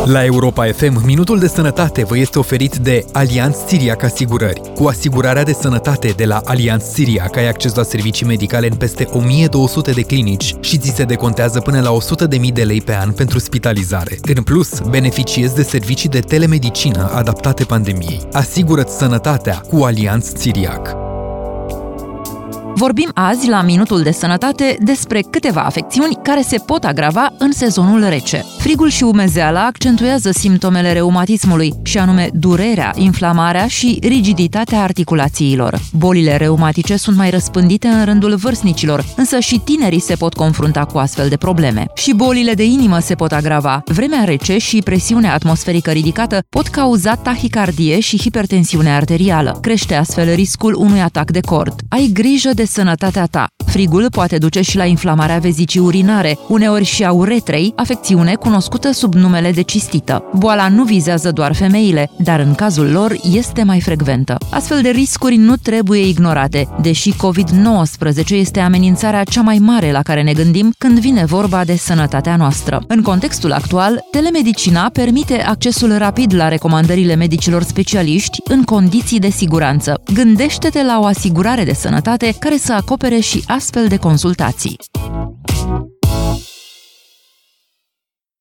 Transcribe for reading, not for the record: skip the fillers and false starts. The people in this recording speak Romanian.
La Europa FM, Minutul de Sănătate vă este oferit de Allianz Țiriac Asigurări. Cu asigurarea de sănătate de la Allianz Țiriac ai acces la servicii medicale în peste 1200 de clinici și ți se decontează până la 100.000 de lei pe an pentru spitalizare. În plus, beneficiezi de servicii de telemedicină adaptate pandemiei. Asigură-ți sănătatea cu Allianz Țiriac. Vorbim azi la Minutul de Sănătate despre câteva afecțiuni care se pot agrava în sezonul rece. Frigul și umezeala accentuează simptomele reumatismului, și anume durerea, inflamarea și rigiditatea articulațiilor. Bolile reumatice sunt mai răspândite în rândul vârstnicilor, însă și tinerii se pot confrunta cu astfel de probleme. Și bolile de inimă se pot agrava. Vremea rece și presiunea atmosferică ridicată pot cauza tahicardie și hipertensiune arterială. Crește astfel riscul unui atac de cord. Ai grijă de sănătatea ta. Frigul poate duce și la inflamarea vezicii urinare, uneori și a uretrei, afecțiune cunoscută sub numele de cistită. Boala nu vizează doar femeile, dar în cazul lor este mai frecventă. Astfel de riscuri nu trebuie ignorate, deși COVID-19 este amenințarea cea mai mare la care ne gândim când vine vorba de sănătatea noastră. În contextul actual, telemedicina permite accesul rapid la recomandările medicilor specialiști în condiții de siguranță. Gândește-te la o asigurare de sănătate care să acopere și astfel de consultații.